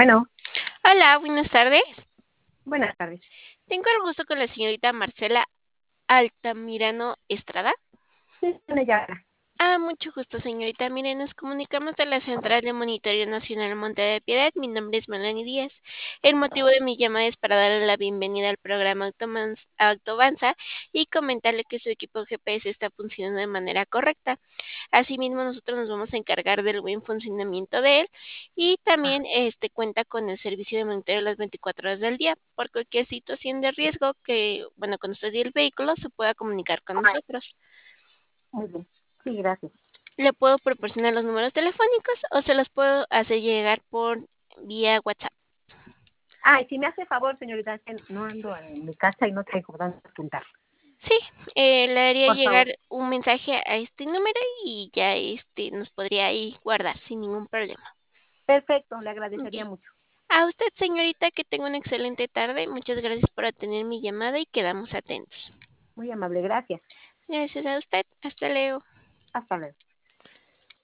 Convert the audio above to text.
Bueno, Hola, buenas tardes. buenas tardes. Tengo el gusto con la señorita Marcela Altamirano Estrada. Sí, tiene ya. Mucho gusto, señorita. Mire, nos comunicamos de la Central de Monitoreo Nacional Monte de Piedad. Mi nombre es Melanie Díaz. El motivo de mi llamada es para darle la bienvenida al programa Autovanza y comentarle que su equipo GPS está funcionando de manera correcta. Asimismo, nosotros nos vamos a encargar del buen funcionamiento de él y Ah, también cuenta con el servicio de monitoreo las 24 horas del día. Por cualquier situación de riesgo que, bueno, cuando usted y el vehículo se pueda comunicar con nosotros. muy bien. Sí, gracias. Le puedo proporcionar los números telefónicos o se los puedo hacer llegar por vía WhatsApp. Ay, si me hace favor, señorita, que no ando en mi casa y no traigo dónde apuntar. Sí, le haría Por llegar favor. un mensaje a este número y ya nos podría ahí guardar sin ningún problema. Perfecto, le Ok. agradecería mucho. A usted, señorita, que tenga una excelente tarde. Muchas gracias por atender mi llamada y quedamos atentos. Muy amable, gracias. Gracias a usted. Hasta luego. Hasta luego.